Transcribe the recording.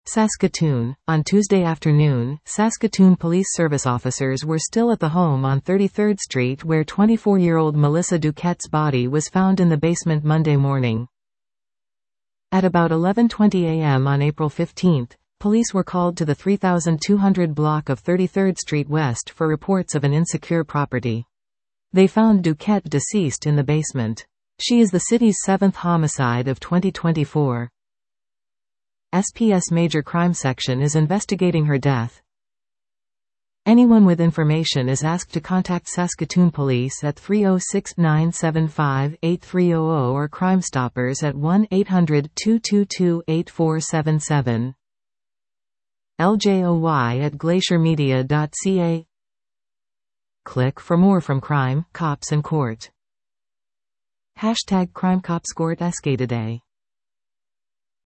Saskatoon. On Tuesday afternoon, Saskatoon Police Service officers were still at the home on 33rd Street where 24-year-old Melissa Duquette's body was found in the basement Monday morning. At about 11:20 a.m. on April 15, police were called to the 3200 block of 33rd Street West for reports of an insecure property. They found Duquette deceased in the basement. She is the city's 7th homicide of 2024. SPS Major Crime Section is investigating her death. Anyone with information is asked to contact Saskatoon Police at 306-975-8300 or Crime Stoppers at 1-800-222-8477. LJOY@glaciermedia.ca. Click for more from Crime, Cops and Court. #CrimeCopsCourt SK Today.